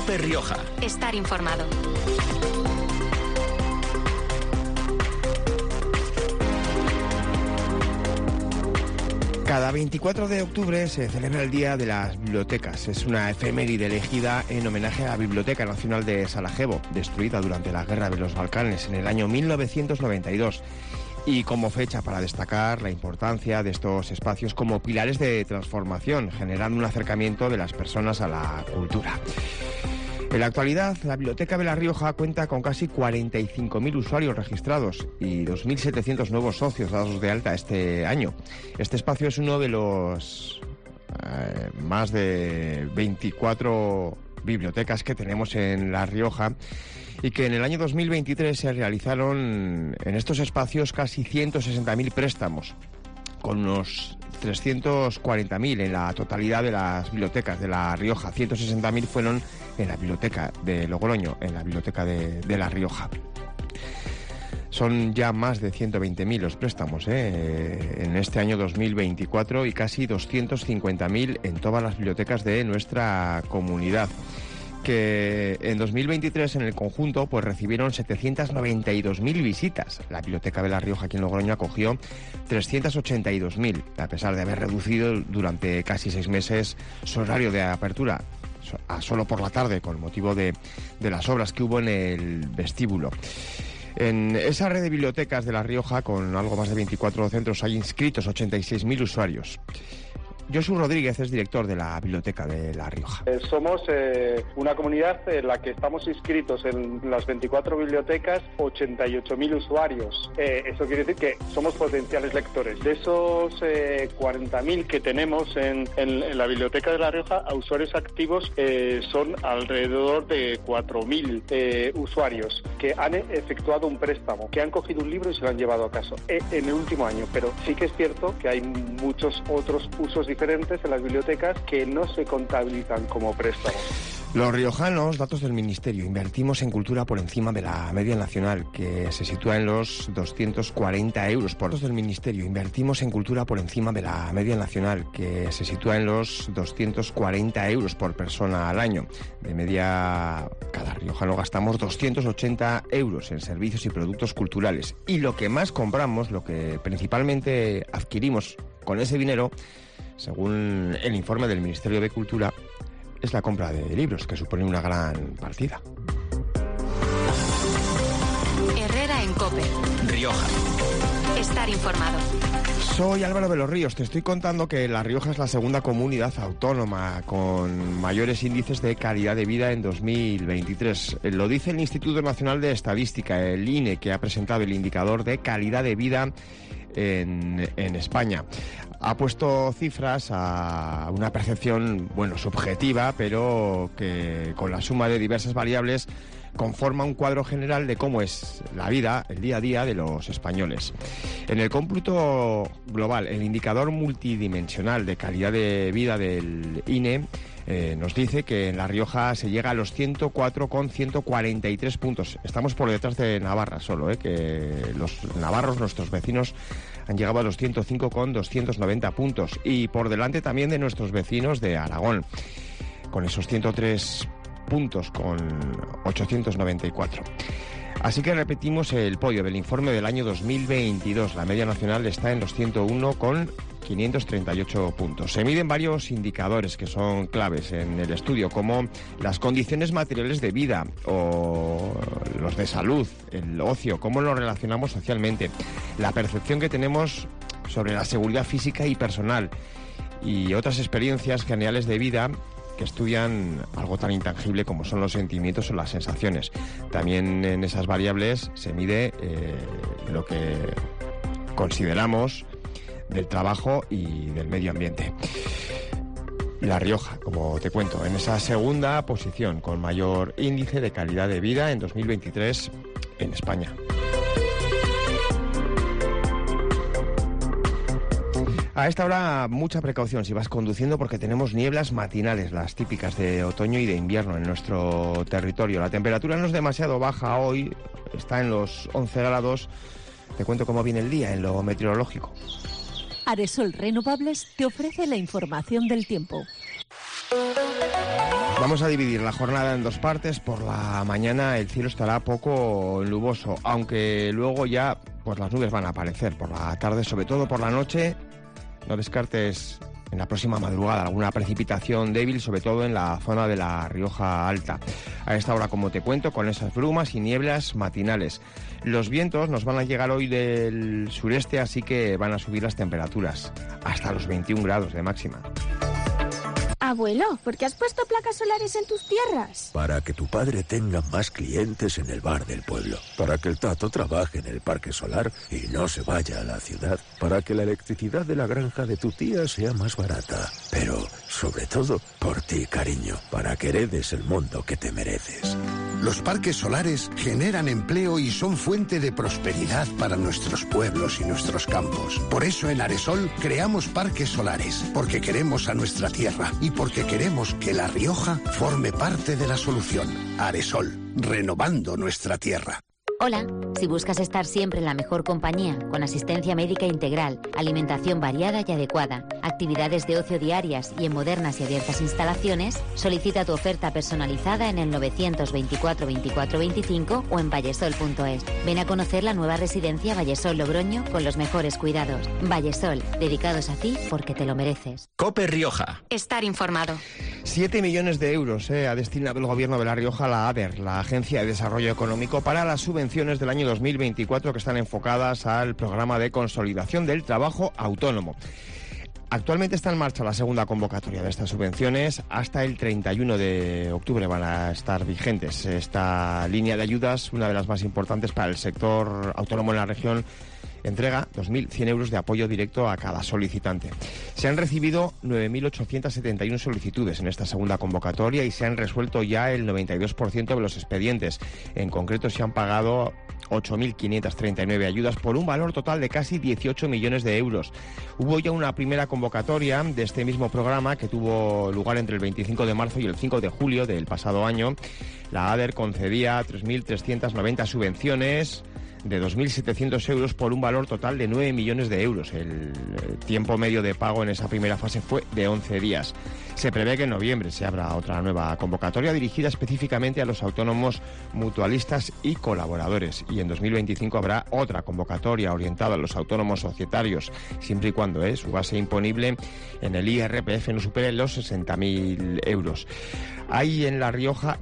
COPE Rioja. Estar informado. Cada 24 de octubre se celebra el Día de las Bibliotecas. Es una efeméride elegida en homenaje a la Biblioteca Nacional de Sarajevo, destruida durante la Guerra de los Balcanes en el año 1992. Y como fecha para destacar la importancia de estos espacios como pilares de transformación, generando un acercamiento de las personas a la cultura. En la actualidad, la Biblioteca de La Rioja cuenta con casi 45.000 usuarios registrados y 2.700 nuevos socios dados de alta este año. Este espacio es uno de los más de 24 bibliotecas que tenemos en La Rioja y que en el año 2023 se realizaron en estos espacios casi 160.000 préstamos, con unos 340.000 en la totalidad de las bibliotecas de La Rioja. 160.000 fueron en la biblioteca de Logroño, en la biblioteca de La Rioja. Son ya más de 120.000 los préstamos en este año 2024 y casi 250.000 en todas las bibliotecas de nuestra comunidad, que en 2023 en el conjunto pues recibieron 792.000 visitas. La Biblioteca de La Rioja aquí en Logroño acogió 382.000, a pesar de haber reducido durante casi 6 meses su horario de apertura a solo por la tarde con motivo de las obras que hubo en el vestíbulo. En esa red de bibliotecas de La Rioja, con algo más de 24 centros, hay inscritos 86.000 usuarios. Josu Rodríguez es director de la Biblioteca de La Rioja. Somos una comunidad en la que estamos inscritos en las 24 bibliotecas, 88.000 usuarios. Eso quiere decir que somos potenciales lectores. De esos 40.000 que tenemos en la Biblioteca de La Rioja, a usuarios activos son alrededor de 4.000 usuarios que han efectuado un préstamo, que han cogido un libro y se lo han llevado a casa en el último año. Pero sí que es cierto que hay muchos otros usos diferentes en las bibliotecas que no se contabilizan como préstamos. Los riojanos, datos del Ministerio, invertimos en cultura por encima de la media nacional, que se sitúa en los 240 euros por... Datos del Ministerio, invertimos en cultura por encima de la media nacional, que se sitúa en los 240 euros por persona al año. De media, cada riojano gastamos 280 euros en servicios y productos culturales. Y lo que más compramos, lo que principalmente adquirimos con ese dinero, según el informe del Ministerio de Cultura, es la compra de libros, que supone una gran partida. Herrera en COPE. Rioja. Estar informado. Soy Álvaro de los Ríos. Te estoy contando que La Rioja es la segunda comunidad autónoma con mayores índices de calidad de vida en 2023. Lo dice el Instituto Nacional de Estadística, el INE, que ha presentado el indicador de calidad de vida en España. Ha puesto cifras a una percepción, subjetiva, pero que con la suma de diversas variables conforma un cuadro general de cómo es la vida, el día a día de los españoles. En el cómputo global, el indicador multidimensional de calidad de vida del INE nos dice que en La Rioja se llega a los 104,143 puntos. Estamos por detrás de Navarra solo, que los navarros, nuestros vecinos, han llegado a los 105,290 puntos. Y por delante también de nuestros vecinos de Aragón, con esos 103 puntos con 894. Así que repetimos el podio del informe del año 2022. La media nacional está en los 101,538 puntos. Se miden varios indicadores que son claves en el estudio, como las condiciones materiales de vida o los de salud, el ocio, cómo lo relacionamos socialmente, la percepción que tenemos sobre la seguridad física y personal y otras experiencias generales de vida que estudian algo tan intangible como son los sentimientos o las sensaciones. También en esas variables se mide lo que consideramos del trabajo y del medio ambiente. La Rioja, como te cuento, en esa segunda posición con mayor índice de calidad de vida en 2023 en España. A esta hora, mucha precaución si vas conduciendo, porque tenemos nieblas matinales, las típicas de otoño y de invierno en nuestro territorio. La temperatura no es demasiado baja hoy, está en los 11 grados. Te cuento cómo viene el día en lo meteorológico. Aresol Renovables te ofrece la información del tiempo. Vamos a dividir la jornada en dos partes. Por la mañana el cielo estará poco nuboso, aunque luego ya pues las nubes van a aparecer. Por la tarde, sobre todo por la noche, no descartes en la próxima madrugada alguna precipitación débil, sobre todo en la zona de la Rioja Alta. A esta hora, como te cuento, con esas brumas y nieblas matinales. Los vientos nos van a llegar hoy del sureste, así que van a subir las temperaturas hasta los 21 grados de máxima. Abuelo, ¿por qué has puesto placas solares en tus tierras? Para que tu padre tenga más clientes en el bar del pueblo. Para que el Tato trabaje en el parque solar y no se vaya a la ciudad. Para que la electricidad de la granja de tu tía sea más barata. Pero, sobre todo, por ti, cariño. Para que heredes el mundo que te mereces. Los parques solares generan empleo y son fuente de prosperidad para nuestros pueblos y nuestros campos. Por eso en Aresol creamos parques solares, porque queremos a nuestra tierra y porque queremos que La Rioja forme parte de la solución. Aresol, renovando nuestra tierra. Hola, si buscas estar siempre en la mejor compañía, con asistencia médica integral, alimentación variada y adecuada, actividades de ocio diarias y en modernas y abiertas instalaciones, solicita tu oferta personalizada en el 924 24 25 o en vallesol.es. Ven a conocer la nueva residencia Vallesol Logroño con los mejores cuidados. Vallesol, dedicados a ti porque te lo mereces. COPE Rioja. Estar informado. 7 millones de euros ha destinado el Gobierno de La Rioja a la ADER, la Agencia de Desarrollo Económico, para las subvenciones del año 2024 que están enfocadas al programa de consolidación del trabajo autónomo. Actualmente está en marcha la segunda convocatoria de estas subvenciones. Hasta el 31 de octubre van a estar vigentes. Esta línea de ayudas, una de las más importantes para el sector autónomo en la región, entrega 2.100 euros de apoyo directo a cada solicitante. Se han recibido 9.871 solicitudes en esta segunda convocatoria y se han resuelto ya el 92% de los expedientes. En concreto, se han pagado 8.539 ayudas por un valor total de casi 18 millones de euros. Hubo ya una primera convocatoria de este mismo programa que tuvo lugar entre el 25 de marzo y el 5 de julio del pasado año. La ADER concedía 3.390 subvenciones de 2.700 euros por un valor total de 9 millones de euros. El tiempo medio de pago en esa primera fase fue de 11 días. Se prevé que en noviembre se abra otra nueva convocatoria dirigida específicamente a los autónomos, mutualistas y colaboradores. Y en 2025 habrá otra convocatoria orientada a los autónomos societarios, siempre y cuando su base imponible en el IRPF no supere los 60.000 euros. Hay en La Rioja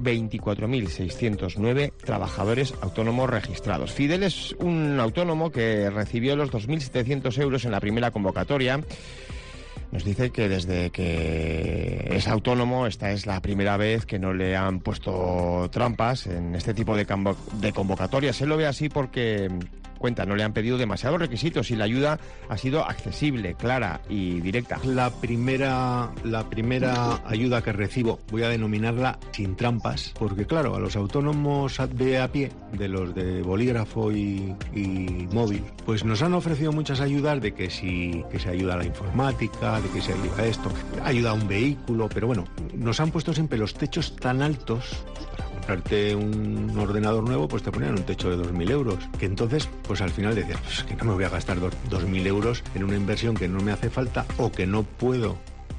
24.609 trabajadores autónomos registrados. Fidel es un autónomo que recibió los 2.700 euros en la primera convocatoria. Nos dice que desde que es autónomo, esta es la primera vez que no le han puesto trampas en este tipo de convocatorias. Él lo ve así porque, cuenta, no le han pedido demasiados requisitos y la ayuda ha sido accesible, clara y directa. La primera ayuda que recibo, voy a denominarla sin trampas, porque claro, a los autónomos de a pie, de los de bolígrafo y móvil, pues nos han ofrecido muchas ayudas de que se ayuda a la informática, de que se ayuda a esto, ayuda a un vehículo, pero bueno, nos han puesto siempre los techos tan altos. Para comprarte un ordenador nuevo, pues te ponían un techo de 2.000 euros, que entonces, pues al final decías, pues que no me voy a gastar 2.000 euros en una inversión que no me hace falta o que no puedo.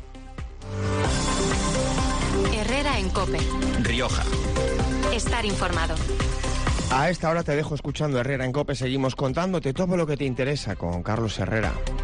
Herrera en COPE. Rioja. Estar informado. A esta hora te dejo escuchando Herrera en COPE. Seguimos contándote todo lo que te interesa con Carlos Herrera.